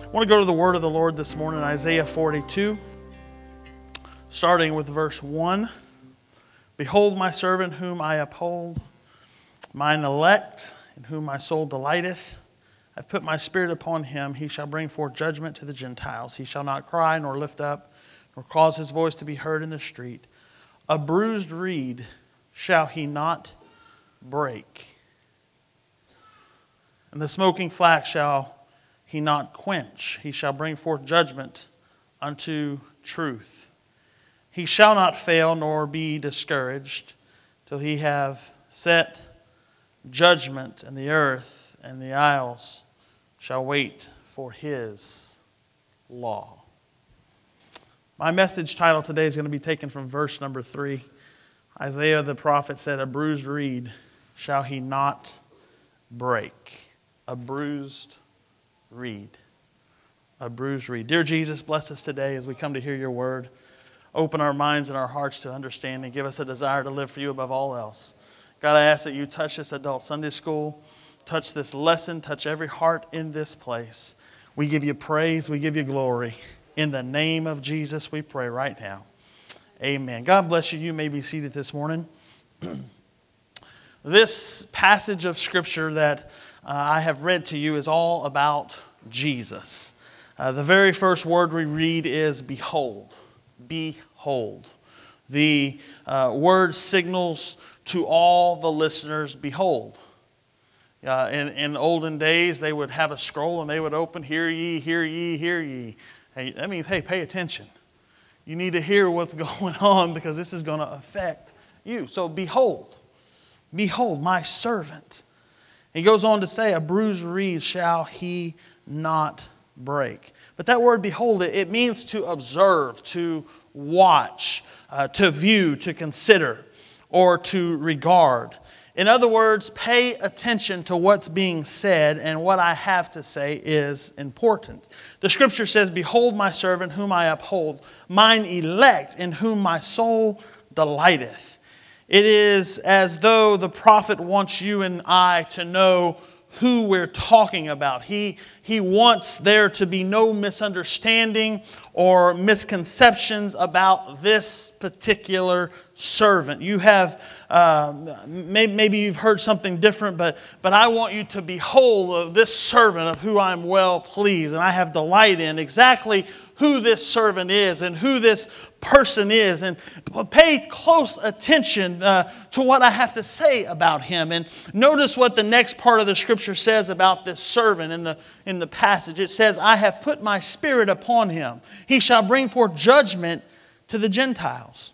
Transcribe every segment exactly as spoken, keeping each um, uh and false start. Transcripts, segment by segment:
I want to go to the word of the Lord this morning, Isaiah forty-two, starting with verse one. Behold my servant whom I uphold, mine elect, in whom my soul delighteth. I've put my spirit upon him. He shall bring forth judgment to the Gentiles. He shall not cry nor lift up, nor cause his voice to be heard in the street. A bruised reed shall he not break, and the smoking flax shall he not quench. He shall bring forth judgment unto truth. He shall not fail nor be discouraged till he have set judgment in the earth, and the isles shall wait for his law. My message title today is going to be taken from verse number three. Isaiah the prophet said, a bruised reed shall he not break. A bruised reed. A bruised reed. Dear Jesus, bless us today as we come to hear your word. Open our minds and our hearts to understand and give us a desire to live for you above all else. God, I ask that you touch this adult Sunday school, touch this lesson, touch every heart in this place. We give you praise, we give you glory. In the name of Jesus, we pray right now. Amen. God bless you. You may be seated this morning. This passage of Scripture that uh, I have read to you is all about Jesus. Uh, the very first word we read is behold. Behold. The uh, word signals to all the listeners, behold. Uh, in, in olden days, they would have a scroll and they would open, hear ye, hear ye, hear ye. Hey, that means, hey, pay attention. You need to hear what's going on because this is going to affect you. So behold, behold my servant. He goes on to say, a bruised reed shall he not break. But that word behold, it, it means to observe, to watch, uh, to view, to consider, or to regard. In other words, pay attention to what's being said, and what I have to say is important. The Scripture says, behold my servant whom I uphold, mine elect in whom my soul delighteth. It is as though the prophet wants you and I to know who we're talking about. He, he wants there to be no misunderstanding or misconceptions about this particular servant. You have, uh, maybe, maybe you've heard something different, but, but I want you to behold of this servant of who I'm well pleased, and I have delight in exactly who this servant is and who this person is, and pay close attention uh, to what I have to say about him. And notice what the next part of the Scripture says about this servant in the, in the passage. It says, I have put my spirit upon him. He shall bring forth judgment to the Gentiles.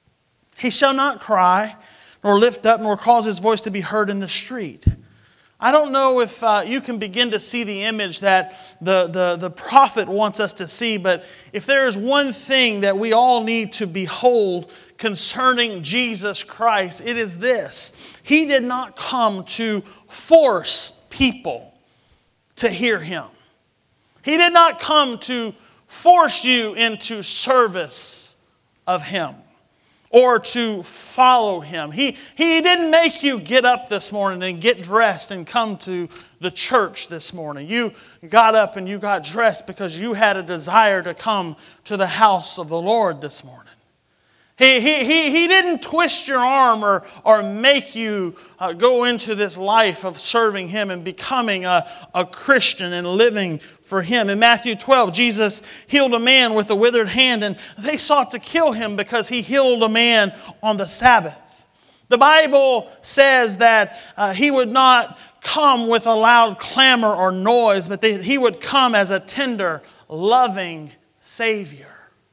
He shall not cry, nor lift up, nor cause his voice to be heard in the street. I don't know if uh, you can begin to see the image that the, the, the prophet wants us to see, but if there is one thing that we all need to behold concerning Jesus Christ, it is this. He did not come to force people to hear him. He did not come to force you into service of him or to follow him. He, he didn't make you get up this morning and get dressed and come to the church this morning. You got up and you got dressed because you had a desire to come to the house of the Lord this morning. He, he, he, he didn't twist your arm or, or make you uh, go into this life of serving him and becoming a, a Christian and living for him. In Matthew twelve, Jesus healed a man with a withered hand, and they sought to kill him because he healed a man on the Sabbath. The Bible says that uh, he would not come with a loud clamor or noise, but they, he would come as a tender, loving Savior.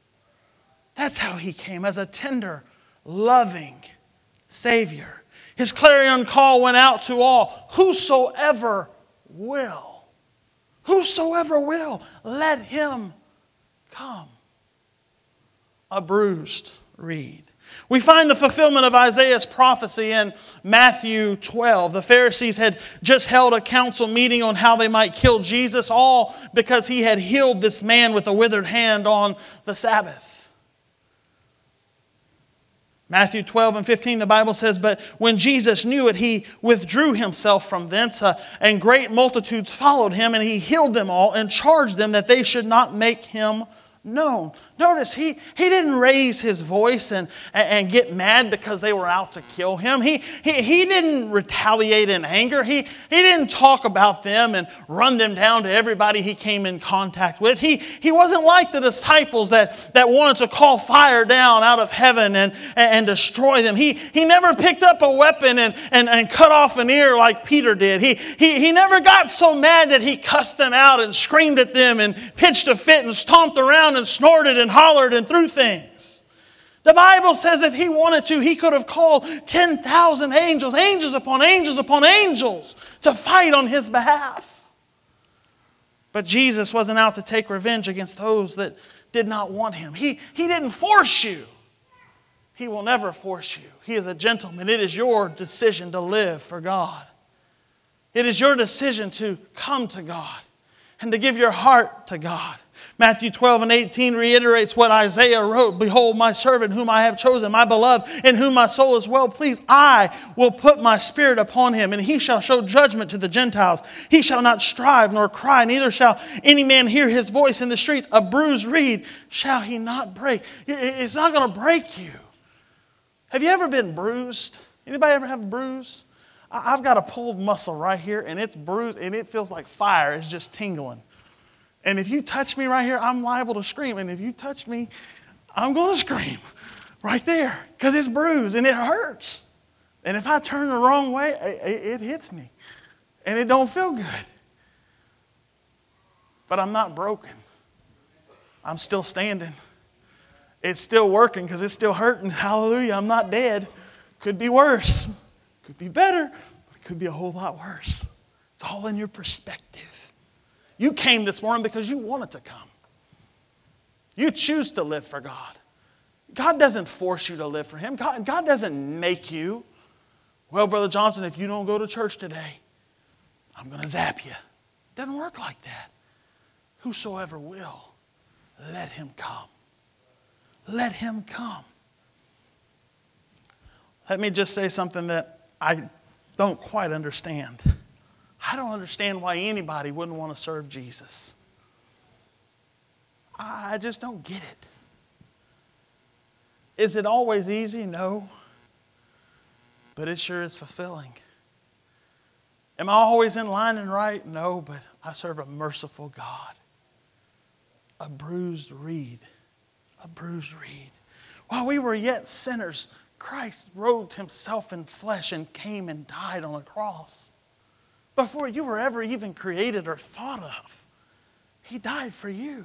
That's how he came, as a tender, loving Savior. His clarion call went out to all, whosoever will. Whosoever will, let him come. A bruised reed. We find the fulfillment of Isaiah's prophecy in Matthew twelve. The Pharisees had just held a council meeting on how they might kill Jesus, all because he had healed this man with a withered hand on the Sabbath. Matthew twelve and fifteen, the Bible says, "But when Jesus knew it, he withdrew himself from thence, uh, and great multitudes followed him, and he healed them all, and charged them that they should not make him known." Notice, he, he didn't raise his voice and, and get mad because they were out to kill him. He, he, he didn't retaliate in anger. He, he didn't talk about them and run them down to everybody he came in contact with. He, he wasn't like the disciples that, that wanted to call fire down out of heaven and, and destroy them. He, he never picked up a weapon and, and, and cut off an ear like Peter did. He, he, he never got so mad that he cussed them out and screamed at them and pitched a fit and stomped around and snorted and hollered and threw things. The Bible says if he wanted to, he could have called ten thousand angels, angels upon angels upon angels, to fight on his behalf. But Jesus wasn't out to take revenge against those that did not want him. He, he didn't force you. He will never force you. He is a gentleman. It is your decision to live for God. It is your decision to come to God and to give your heart to God. Matthew twelve and eighteen reiterates what Isaiah wrote. "Behold, my servant whom I have chosen, my beloved, in whom my soul is well pleased. I will put my spirit upon him, and he shall show judgment to the Gentiles. He shall not strive nor cry, neither shall any man hear his voice in the streets. A bruised reed shall he not break." It's not going to break you. Have you ever been bruised? Anybody ever have a bruise? I've got a pulled muscle right here, and it's bruised, and it feels like fire. It's just tingling. And if you touch me right here, I'm liable to scream. And if you touch me, I'm going to scream right there because it's bruised and it hurts. And if I turn the wrong way, it, it hits me. And it don't feel good. But I'm not broken. I'm still standing. It's still working because it's still hurting. Hallelujah, I'm not dead. Could be worse. Could be better. But it could be a whole lot worse. It's all in your perspective. You came this morning because you wanted to come. You choose to live for God. God doesn't force you to live for Him. God, God doesn't make you. Well, Brother Johnson, if you don't go to church today, I'm going to zap you. It doesn't work like that. Whosoever will, let him come. Let him come. Let me just say something that I don't quite understand. I don't understand why anybody wouldn't want to serve Jesus. I just don't get it. Is it always easy? No. But it sure is fulfilling. Am I always in line and right? No, but I serve a merciful God. A bruised reed. A bruised reed. While we were yet sinners, Christ robed himself in flesh and came and died on a cross. Before you were ever even created or thought of, he died for you.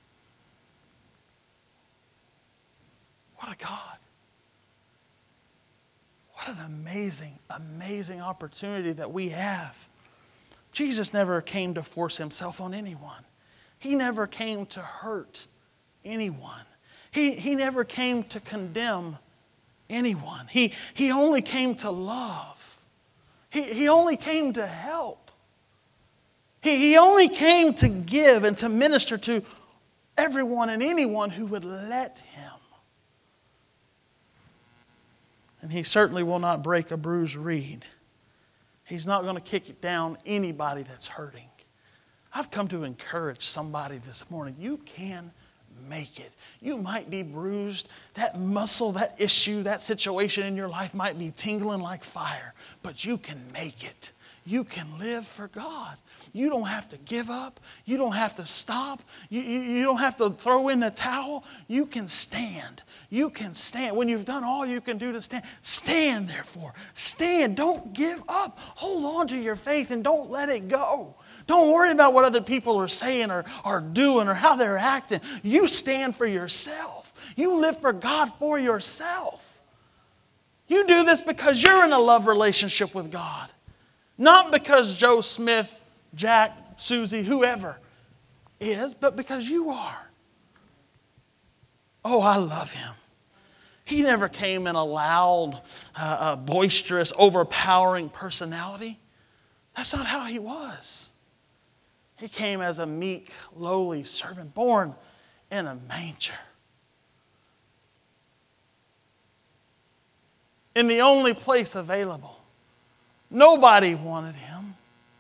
What a God. What an amazing, amazing opportunity that we have. Jesus never came to force himself on anyone. He never came to hurt anyone. He, he never came to condemn anyone. He, he only came to love. He, he only came to help. He, he only came to give and to minister to everyone and anyone who would let him. And he certainly will not break a bruised reed. He's not going to kick it down anybody that's hurting. I've come to encourage somebody this morning. You can make it. You might be bruised. That muscle, that issue, that situation in your life might be tingling like fire, but you can make it. You can live for God. You don't have to give up. You don't have to stop. You, you, you don't have to throw in the towel. You can stand. You can stand. When you've done all you can do to stand, stand therefore. Stand. Don't give up. Hold on to your faith and don't let it go. Don't worry about what other people are saying or are doing or how they're acting. You stand for yourself. You live for God for yourself. You do this because you're in a love relationship with God. Not because Joe Smith, Jack, Susie, whoever is, but because you are. Oh, I love him. He never came in a loud, uh, uh, boisterous, overpowering personality. That's not how he was. He came as a meek, lowly servant, born in a manger. in the only place available. Nobody wanted him.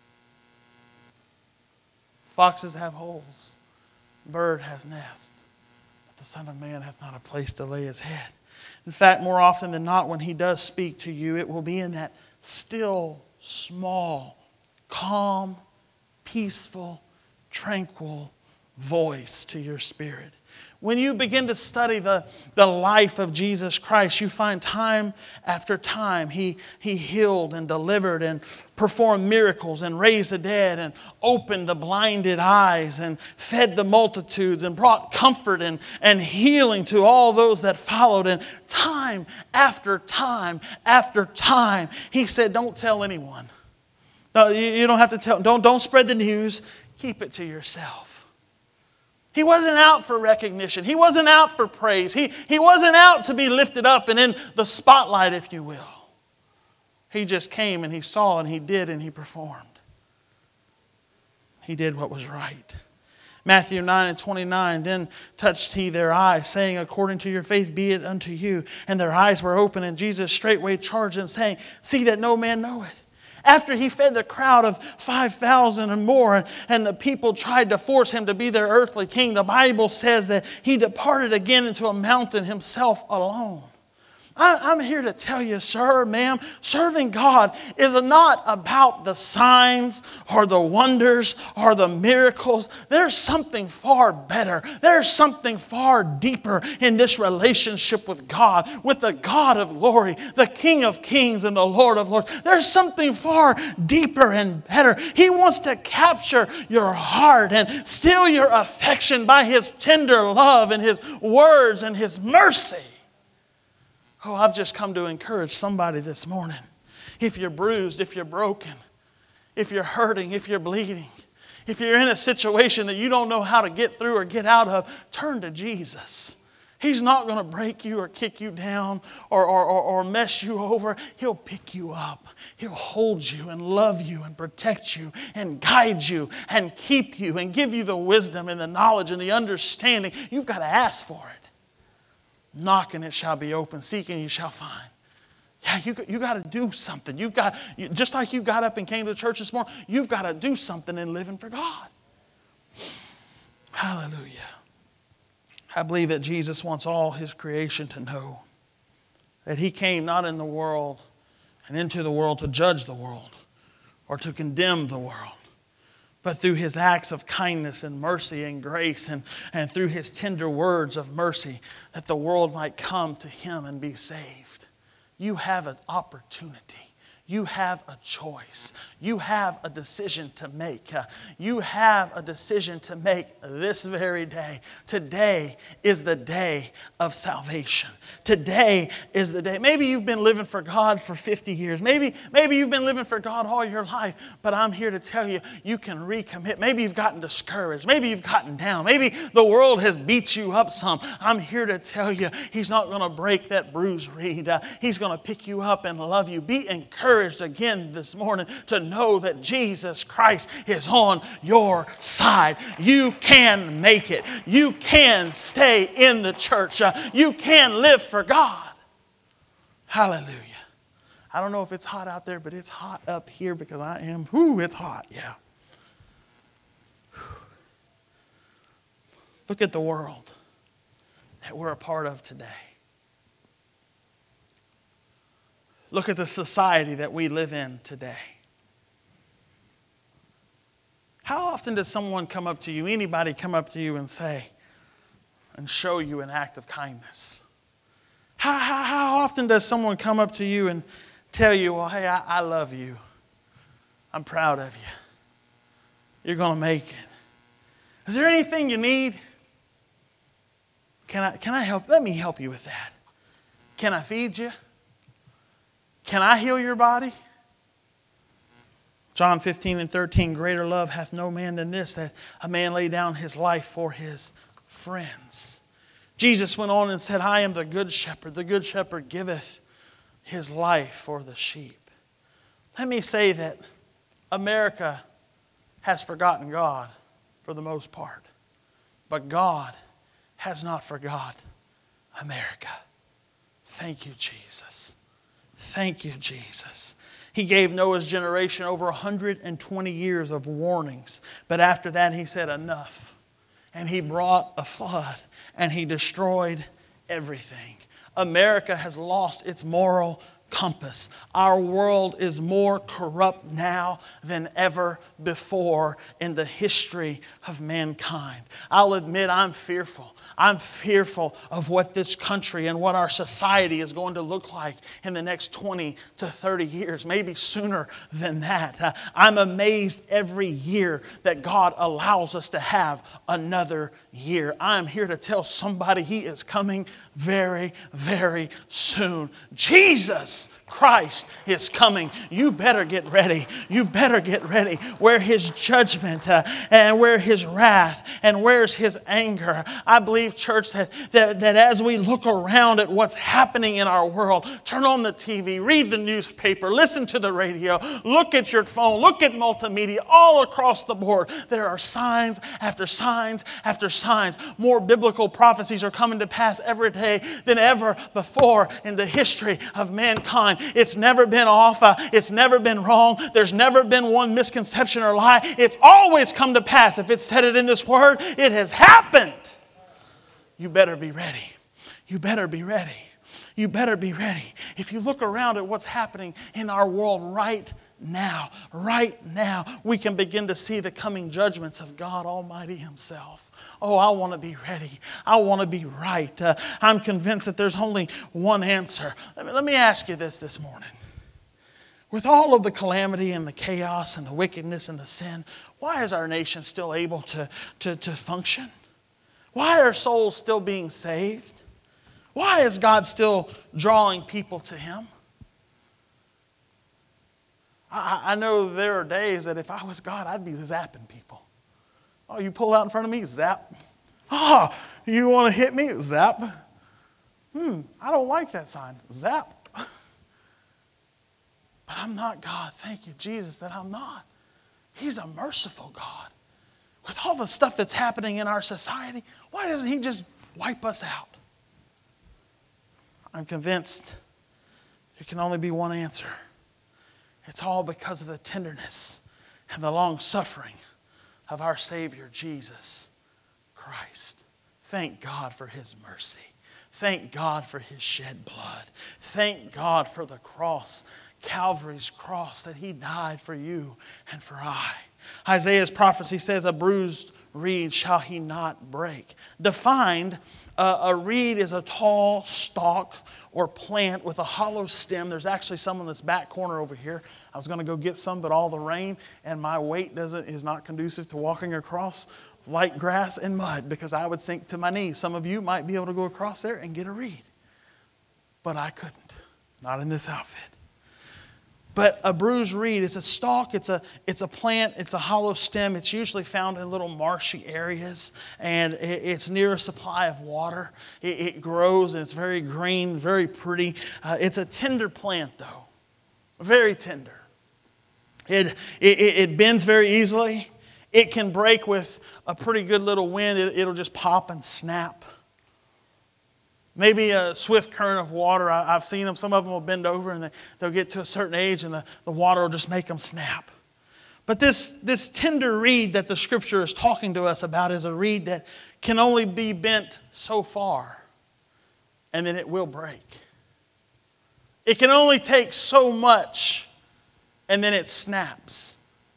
Foxes have holes. Bird has nests. But the Son of Man hath not a place to lay his head. In fact, more often than not, when he does speak to you, it will be in that still, small, calm, peaceful, tranquil voice to your spirit. When you begin to study the, the life of Jesus Christ, you find time after time He, he healed and delivered and performed miracles and raised the dead and opened the blinded eyes and fed the multitudes and brought comfort and, and healing to all those that followed. And time after time after time, He said, don't tell anyone. No, you, you don't have to tell. Don't, don't spread the news. Keep it to yourself. He wasn't out for recognition. He wasn't out for praise. He, he wasn't out to be lifted up and in the spotlight, if you will. He just came and He saw and He did and He performed. He did what was right. Matthew nine and twenty-nine, then touched He their eyes, saying, according to your faith be it unto you. And their eyes were open, and Jesus straightway charged them, saying, see that no man know it. After He fed the crowd of five thousand and more, and the people tried to force Him to be their earthly king, the Bible says that He departed again into a mountain Himself alone. I'm here to tell you, sir, ma'am, serving God is not about the signs or the wonders or the miracles. There's something far better. There's something far deeper in this relationship with God, with the God of glory, the King of kings and the Lord of lords. There's something far deeper and better. He wants to capture your heart and steal your affection by His tender love and His words and His mercy. Oh, I've just come to encourage somebody this morning. If you're bruised, if you're broken, if you're hurting, if you're bleeding, if you're in a situation that you don't know how to get through or get out of, turn to Jesus. He's not going to break you or kick you down or, or, or, or mess you over. He'll pick you up. He'll hold you and love you and protect you and guide you and keep you and give you the wisdom and the knowledge and the understanding. You've got to ask for it. Knock and it shall be open. Seek and you shall find. Yeah, you, you got to do something. You've got, you, just like you got up and came to church this morning, you've got to do something in living for God. Hallelujah. I believe that Jesus wants all His creation to know that He came not in the world and into the world to judge the world or to condemn the world, but through His acts of kindness and mercy and grace and, and through His tender words of mercy, that the world might come to Him and be saved. You have an opportunity. You have a choice. You have a decision to make. Uh, you have a decision to make this very day. Today is the day of salvation. Today is the day. Maybe you've been living for God for fifty years. Maybe, maybe you've been living for God all your life. But I'm here to tell you, you can recommit. Maybe you've gotten discouraged. Maybe you've gotten down. Maybe the world has beat you up some. I'm here to tell you, He's not going to break that bruised reed. Uh, he's going to pick you up and love you. Be encouraged again this morning to know that Jesus Christ is on your side. You can make it. You can stay in the church. Uh, you can live for God. Hallelujah. I don't know if it's hot out there, but it's hot up here because I am. Whoo, it's hot. Yeah. Look at the world that we're a part of today. Look at the society that we live in today. How often does someone come up to you, anybody come up to you and say, and show you an act of kindness? How, how, how often does someone come up to you and tell you, well, hey, I, I love you. I'm proud of you. You're going to make it. Is there anything you need? Can I, can I help? Let me help you with that. Can I feed you? Can I heal your body? John fifteen and thirteen, greater love hath no man than this, that a man lay down his life for his friends. Jesus went on and said, I am the good shepherd. The good shepherd giveth his life for the sheep. Let me say that America has forgotten God for the most part. But God has not forgot America. Thank you, Jesus. Thank you, Jesus. He gave Noah's generation over one hundred twenty years of warnings. But after that, he said, enough. And he brought a flood and he destroyed everything. America has lost its moral compass. Our world is more corrupt now than ever before in the history of mankind. I'll admit I'm fearful. I'm fearful of what this country and what our society is going to look like in the next twenty to thirty years, maybe sooner than that. Uh, I'm amazed every year that God allows us to have another year. I'm here to tell somebody He is coming very, very soon. Jesus Christ is coming. You better get ready. You better get ready. Where His judgment uh, and where His wrath and where's His anger. I believe, church, that, that, that as we look around at what's happening in our world, turn on the T V, read the newspaper, listen to the radio, look at your phone, look at multimedia, all across the board. There are signs after signs after signs. More biblical prophecies are coming to pass every day than ever before in the history of mankind. It's never been off. Uh, it's never been wrong. There's never been one misconception or lie. It's always come to pass. If it's said it in this word, it has happened. You better be ready. You better be ready. You better be ready. If you look around at what's happening in our world right now, right now, we can begin to see the coming judgments of God Almighty Himself. Oh, I want to be ready. I want to be right. Uh, I'm convinced that there's only one answer. Let me, let me ask you this this morning. With all of the calamity and the chaos and the wickedness and the sin, why is our nation still able to, to, to function? Why are souls still being saved? Why is God still drawing people to Him? I, I know there are days that if I was God, I'd be zapping people. Oh, you pull out in front of me, zap. Oh, you want to hit me? Zap. Hmm, I don't like that sign. Zap. But I'm not God. Thank you, Jesus, that I'm not. He's a merciful God. With all the stuff that's happening in our society, why doesn't He just wipe us out? I'm convinced there can only be one answer. It's all because of the tenderness and the long suffering of our Savior, Jesus Christ. Thank God for His mercy. Thank God for His shed blood. Thank God for the cross, Calvary's cross, that He died for you and for I. Isaiah's prophecy says, a bruised reed shall He not break. Defined, uh, a reed is a tall stalk or plant with a hollow stem. There's actually some in this back corner over here. I was going to go get some, but all the rain and my weight doesn't is not conducive to walking across light grass and mud because I would sink to my knees. Some of you might be able to go across there and get a reed. But I couldn't. Not in this outfit. But a bruised reed, it's a stalk, it's a, it's a plant, it's a hollow stem. It's usually found in little marshy areas, and it, it's near a supply of water. It, it grows, and it's very green, very pretty. Uh, it's a tender plant, though. Very tender. It, it, it bends very easily. It can break with a pretty good little wind. It, it'll just pop and snap. Maybe a swift current of water. I, I've seen them. Some of them will bend over and they, they'll get to a certain age and the, the water will just make them snap. But this, this tender reed that the Scripture is talking to us about is a reed that can only be bent so far and then it will break. It can only take so much and then it snaps.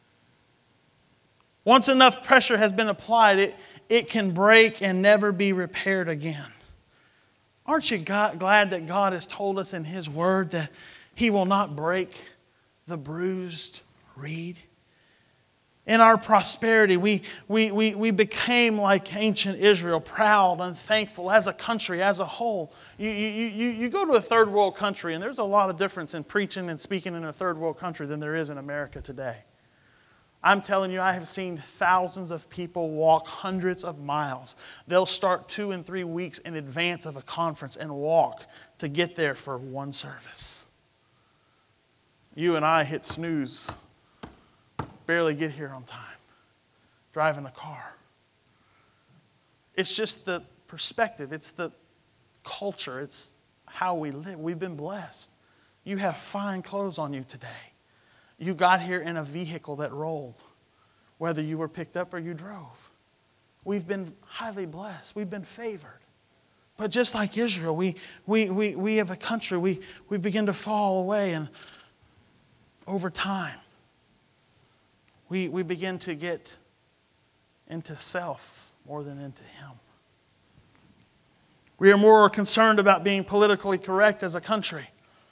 Once enough pressure has been applied, it, it can break and never be repaired again. Aren't you God, glad that God has told us in His Word that He will not break the bruised reed? In our prosperity, we, we, we, we became like ancient Israel, proud, unthankful as a country, as a whole. You, you, you, you go to a third world country, and there's a lot of difference in preaching and speaking in a third world country than there is in America today. I'm telling you, I have seen thousands of people walk hundreds of miles. They'll start two and three weeks in advance of a conference and walk to get there for one service. You and I hit snooze, barely get here on time, driving a car. It's just the perspective. It's the culture. It's how we live. We've been blessed. You have fine clothes on you today. You got here in a vehicle that rolled, whether you were picked up or you drove. We've been highly blessed. We've been favored. But just like Israel, we, we, we, we have a country, we, we begin to fall away, and over time, we, we begin to get into self more than into Him. We are more concerned about being politically correct as a country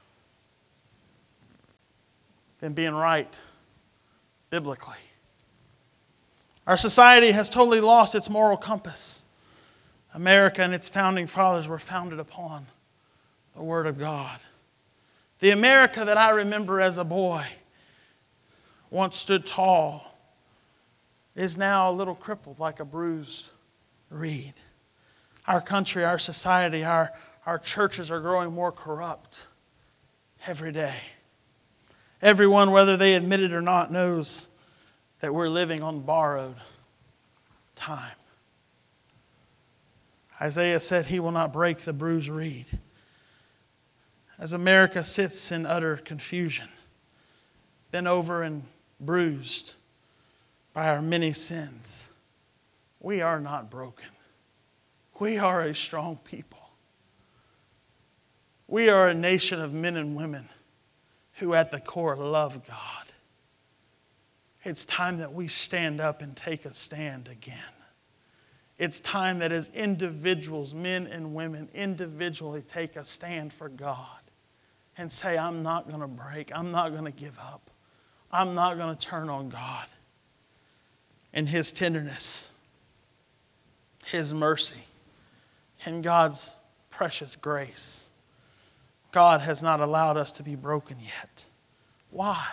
than being right biblically. Our society has totally lost its moral compass. America and its founding fathers were founded upon the Word of God. The America that I remember as a boy once stood tall is now a little crippled like a bruised reed. Our country, our society, our, our churches are growing more corrupt every day. Everyone, whether they admit it or not, knows that we're living on borrowed time. Isaiah said He will not break the bruised reed. As America sits in utter confusion, bent over and bruised by our many sins, we are not broken. We are a strong people. We are a nation of men and women who at the core love God. It's time that we stand up and take a stand again. It's time that as individuals, men and women, individually take a stand for God and say, I'm not going to break. I'm not going to give up. I'm not going to turn on God and His tenderness, His mercy, and God's precious grace. God has not allowed us to be broken yet. Why?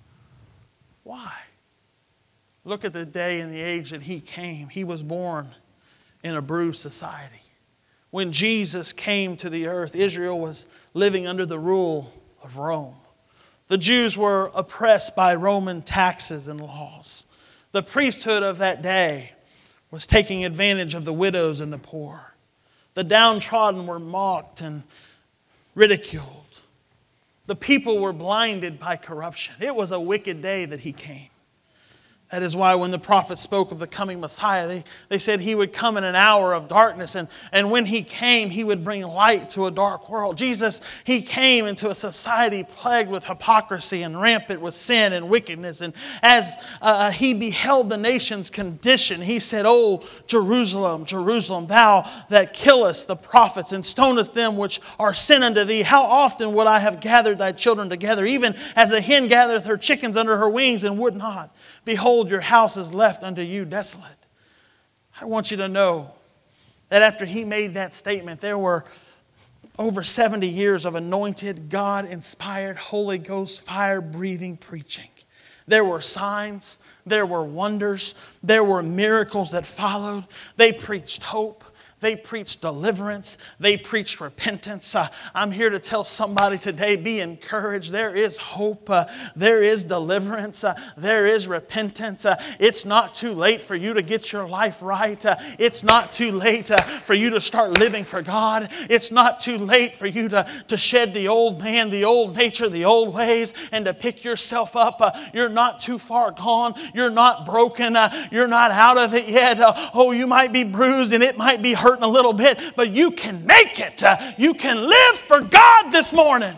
Why? Look at the day and the age that He came. He was born in a bruised society. When Jesus came to the earth, Israel was living under the rule of Rome. The Jews were oppressed by Roman taxes and laws. The priesthood of that day was taking advantage of the widows and the poor. The downtrodden were mocked and ridiculed. The people were blinded by corruption. It was a wicked day that He came. That is why when the prophets spoke of the coming Messiah, they, they said He would come in an hour of darkness. And, and when He came, He would bring light to a dark world. Jesus, He came into a society plagued with hypocrisy and rampant with sin and wickedness. And as uh, He beheld the nation's condition, He said, "O Jerusalem, Jerusalem, thou that killest the prophets and stonest them which are sent unto thee, how often would I have gathered thy children together, even as a hen gathereth her chickens under her wings, and would not? Behold, your house is left unto you desolate." I want you to know that after He made that statement, there were over seventy years of anointed, God-inspired, Holy Ghost, fire-breathing preaching. There were signs, there were wonders, there were miracles that followed. They preached hope. They preached deliverance. They preached repentance. Uh, I'm here to tell somebody today, be encouraged. There is hope. Uh, there is deliverance. Uh, there is repentance. Uh, it's not too late for you to get your life right. Uh, it's not too late uh, for you to start living for God. It's not too late for you to, to shed the old man, the old nature, the old ways, and to pick yourself up. Uh, you're not too far gone. You're not broken. Uh, you're not out of it yet. Uh, oh, you might be bruised and it might be hurt a little bit, but you can make it. Uh, you can live for God this morning.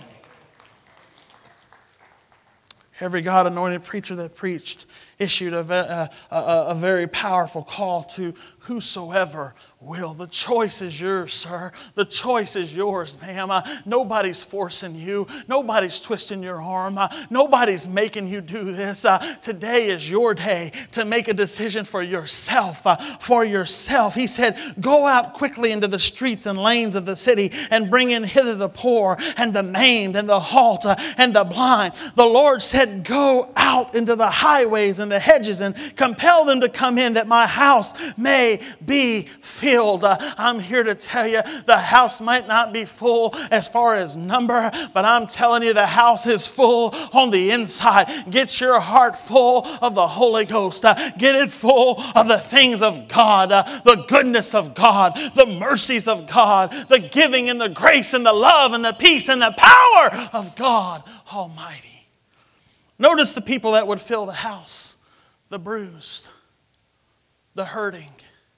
Every God-anointed preacher that preached issued a, a, a, a very powerful call to whosoever will. The choice is yours, sir. The choice is yours, ma'am. Uh, nobody's forcing you. Nobody's twisting your arm. Uh, nobody's making you do this. Uh, today is your day to make a decision for yourself. Uh, for yourself. He said, "Go out quickly into the streets and lanes of the city and bring in hither the poor and the maimed and the halt uh, and the blind." The Lord said, "Go out into the highways and and the hedges and compel them to come in that my house may be filled. Uh, I'm here to tell you the house might not be full as far as number, but I'm telling you the house is full on the inside. Get your heart full of the Holy Ghost. Uh, get it full of the things of God, uh, the goodness of God, the mercies of God, the giving and the grace and the love and the peace and the power of God Almighty. Notice the people that would fill the house: the bruised, the hurting.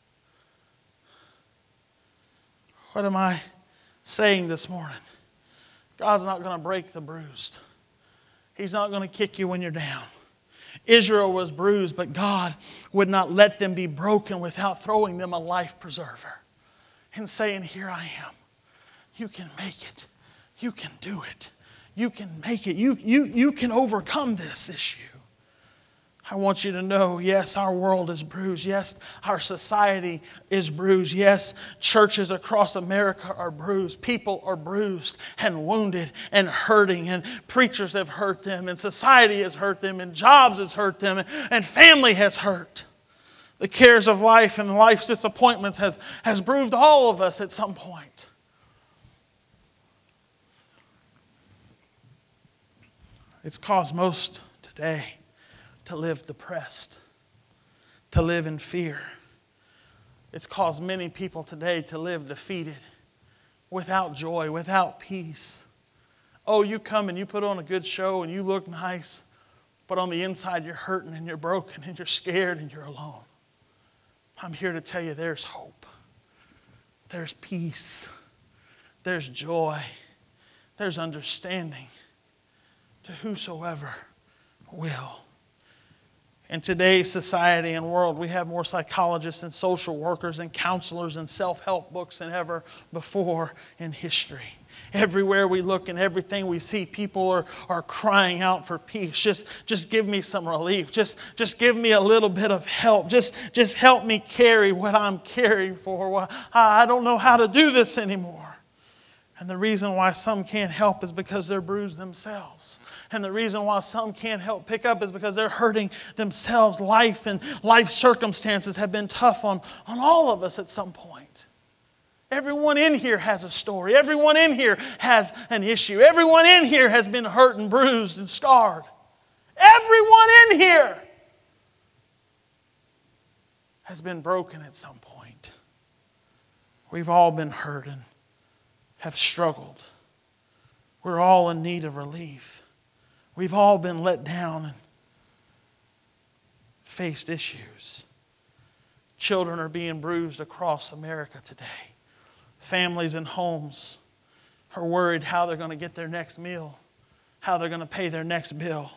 What am I saying this morning? God's not going to break the bruised. He's not going to kick you when you're down. Israel was bruised, but God would not let them be broken without throwing them a life preserver and saying, here I am. You can make it. You can do it. You can make it. You, you, you can overcome this issue. I want you to know, yes, our world is bruised. Yes, our society is bruised. Yes, churches across America are bruised. People are bruised and wounded and hurting. And preachers have hurt them. And society has hurt them. And jobs has hurt them. And family has hurt. The cares of life and life's disappointments has, has bruised all of us at some point. It's caused most today to live depressed, to live in fear. It's caused many people today to live defeated, without joy, without peace. Oh, you come and you put on a good show and you look nice, but on the inside you're hurting and you're broken and you're scared and you're alone. I'm here to tell you there's hope. There's peace. There's joy. There's understanding to whosoever will. In today's society and world, we have more psychologists and social workers and counselors and self-help books than ever before in history. Everywhere we look and everything we see, people are, are crying out for peace. Just, just give me some relief. Just, just give me a little bit of help. Just, just help me carry what I'm carrying for. Well, I don't know how to do this anymore. And the reason why some can't help is because they're bruised themselves. And the reason why some can't help pick up is because they're hurting themselves. Life and life circumstances have been tough on, on all of us at some point. Everyone in here has a story. Everyone in here has an issue. Everyone in here has been hurt and bruised and scarred. Everyone in here has been broken at some point. We've all been hurt and have struggled. We're all in need of relief. We've all been let down and faced issues. Children are being bruised across America today. Families and homes are worried how they're going to get their next meal, how they're going to pay their next bill.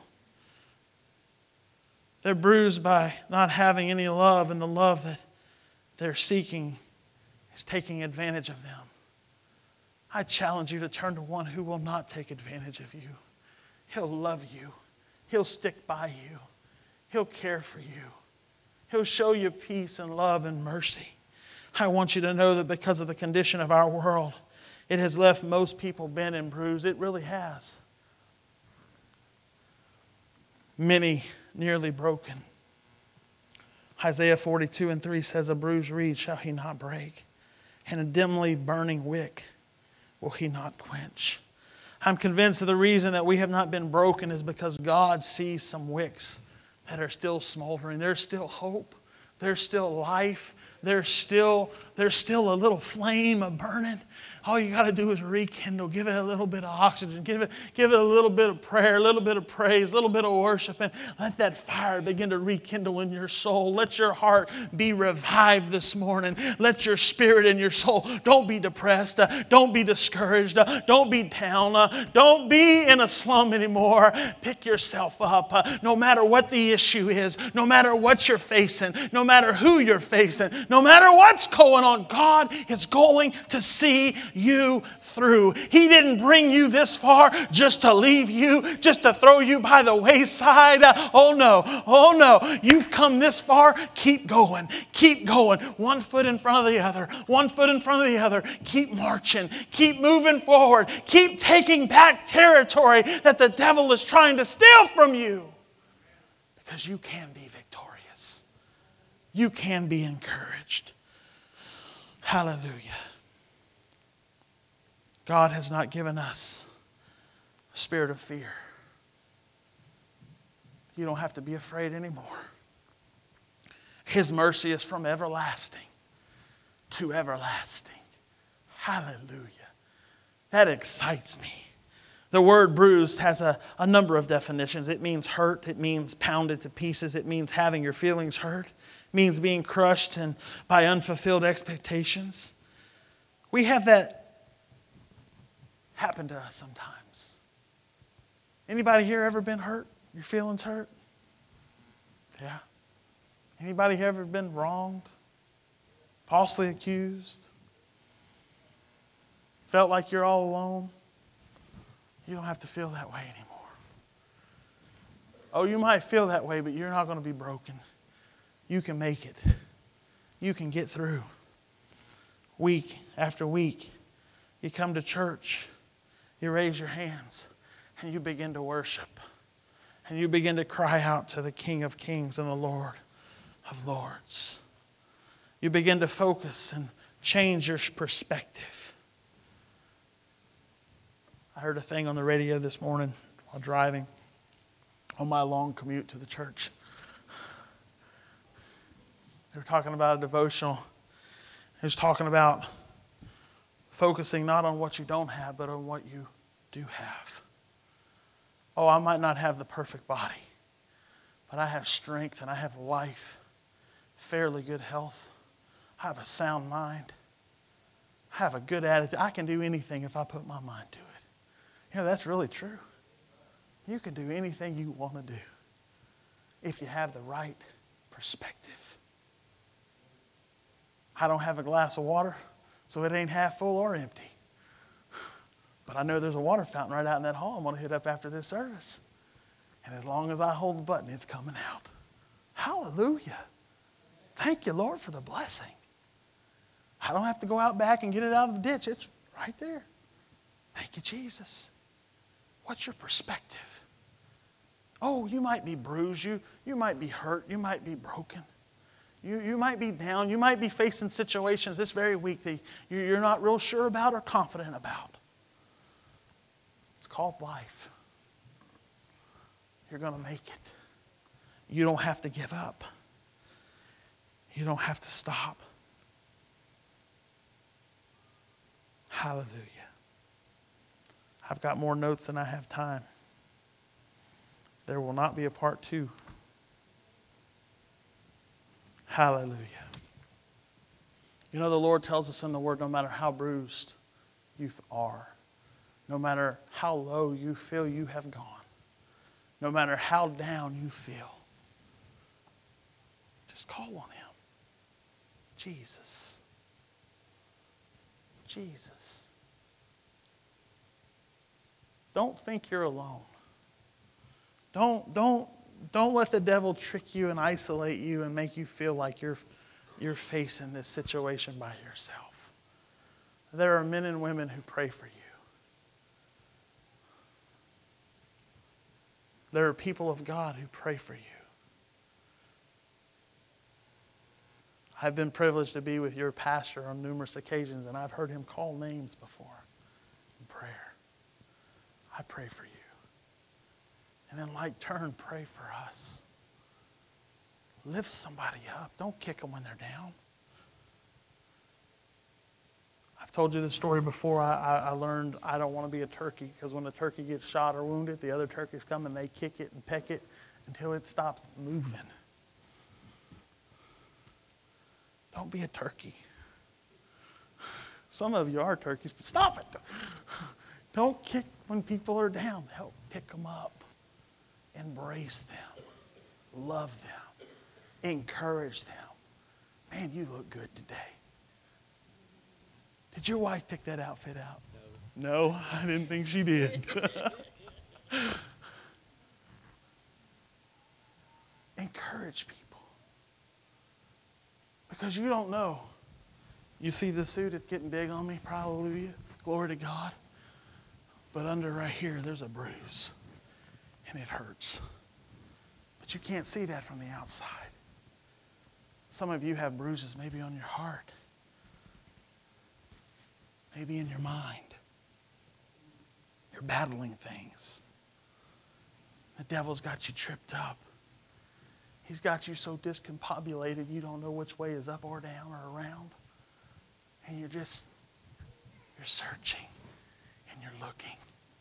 They're bruised by not having any love, and the love that they're seeking is taking advantage of them. I challenge you to turn to one who will not take advantage of you. He'll love you. He'll stick by you. He'll care for you. He'll show you peace and love and mercy. I want you to know that because of the condition of our world, it has left most people bent and bruised. It really has. Many nearly broken. Isaiah forty-two and three says, a bruised reed shall he not break, and a dimly burning wick will he not quench. I'm convinced that the reason that we have not been broken is because God sees some wicks that are still smoldering. There's still hope. There's still life. There's still, there's still a little flame of burning. All you got to do is rekindle. Give it a little bit of oxygen. Give it, give it a little bit of prayer, a little bit of praise, a little bit of worship. And let that fire begin to rekindle in your soul. Let your heart be revived this morning. Let your spirit and your soul. Don't be depressed. Uh, don't be discouraged. Uh, don't be down. Uh, don't be in a slum anymore. Pick yourself up. Uh, no matter what the issue is, no matter what you're facing, no matter who you're facing, no matter what's going on, God is going to see you through. He didn't bring you this far just to leave you, just to throw you by the wayside. Oh no, oh no. You've come this far. Keep going. Keep going. One foot in front of the other. One foot in front of the other. Keep marching. Keep moving forward. Keep taking back territory that the devil is trying to steal from you. Because you can be victorious. You can be encouraged. Hallelujah. God has not given us a spirit of fear. You don't have to be afraid anymore. His mercy is from everlasting to everlasting. Hallelujah. That excites me. The word bruised has a, a number of definitions. It means hurt. It means pounded to pieces. It means having your feelings hurt. It means being crushed and by unfulfilled expectations. We have that happen to us sometimes. Anybody here ever been hurt? Your feelings hurt? Yeah. Anybody here ever been wronged? Falsely accused? Felt like you're all alone? You don't have to feel that way anymore. Oh, you might feel that way, but you're not going to be broken. You can make it. You can get through. Week after week, you come to church, you raise your hands, and you begin to worship. And you begin to cry out to the King of Kings and the Lord of Lords. You begin to focus and change your perspective. I heard a thing on the radio this morning while driving on my long commute to the church. They were talking about a devotional. It was talking about focusing not on what you don't have, but on what you do have. Oh, I might not have the perfect body, but I have strength and I have life, fairly good health. I have a sound mind. I have a good attitude. I can do anything if I put my mind to it. You know, that's really true. You can do anything you want to do if you have the right perspective. I don't have a glass of water, so it ain't half full or empty. But I know there's a water fountain right out in that hall I'm going to hit up after this service. And as long as I hold the button, it's coming out. Hallelujah. Thank you, Lord, for the blessing. I don't have to go out back and get it out of the ditch. It's right there. Thank you, Jesus. What's your perspective? Oh, you might be bruised. You, you might be hurt. You might be broken. You, you might be down. You might be facing situations this very week that you, you're not real sure about or confident about. It's called life. You're going to make it. You don't have to give up. You don't have to stop. Hallelujah. I've got more notes than I have time. There will not be a part two. Hallelujah. You know, the Lord tells us in the Word, no matter how bruised you are, no matter how low you feel you have gone, no matter how down you feel, just call on Him. Jesus. Jesus. Don't think you're alone. Don't, don't, don't let the devil trick you and isolate you and make you feel like you're, you're facing this situation by yourself. There are men and women who pray for you. There are people of God who pray for you. I've been privileged to be with your pastor on numerous occasions, and I've heard him call names before in prayer. I pray for you. And in like turn, pray for us. Lift somebody up. Don't kick them when they're down. I've told you this story before. I, I, I learned I don't want to be a turkey, because when a turkey gets shot or wounded, the other turkeys come and they kick it and peck it until it stops moving. Don't be a turkey. Some of you are turkeys, but stop it. Don't kick when people are down. Help pick them up. Embrace them. Love them. Encourage them. Man, you look good today. Did your wife pick that outfit out? No. No, I didn't think she did. Encourage people. Because you don't know. You see the suit, it's getting big on me. Hallelujah. Glory to God. But under right here, there's a bruise. And it hurts. But But you can't see that from the outside. Some of you have bruises maybe on your heart, maybe in your mind. You're battling things. The devil's got you tripped up. He's got you so discombobulated you don't know which way is up or down or around. And you're just, you're searching and you're looking.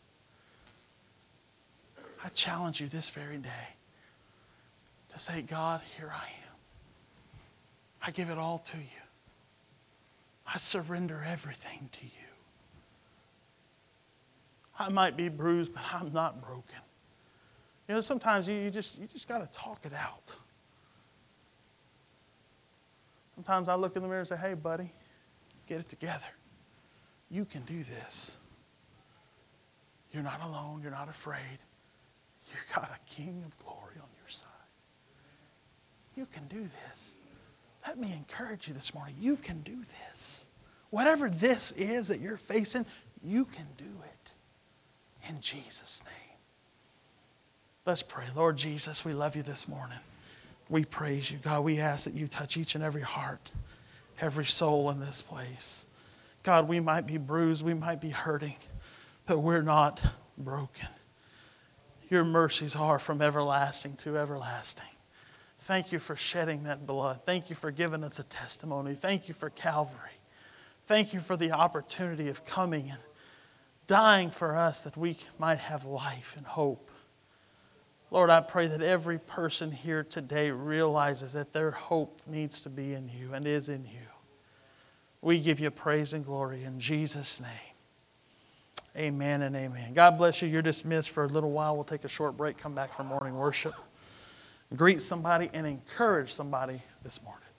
I challenge you this very day to say, God, here I am. I give it all to you. I surrender everything to you. I might be bruised, but I'm not broken. You know, sometimes you, you just you just got to talk it out. Sometimes I look in the mirror and say, hey, buddy, get it together. You can do this. You're not alone. You're not afraid. You've got a King of glory on your side. You can do this. Let me encourage you this morning. You can do this. Whatever this is that you're facing, you can do it. In Jesus' name. Let's pray. Lord Jesus, we love you this morning. We praise you. God, we ask that you touch each and every heart, every soul in this place. God, we might be bruised, we might be hurting, but we're not broken. Your mercies are from everlasting to everlasting. Thank you for shedding that blood. Thank you for giving us a testimony. Thank you for Calvary. Thank you for the opportunity of coming and dying for us that we might have life and hope. Lord, I pray that every person here today realizes that their hope needs to be in you and is in you. We give you praise and glory in Jesus' name. Amen and amen. God bless you. You're dismissed for a little while. We'll take a short break, come back for morning worship. Greet somebody and encourage somebody this morning.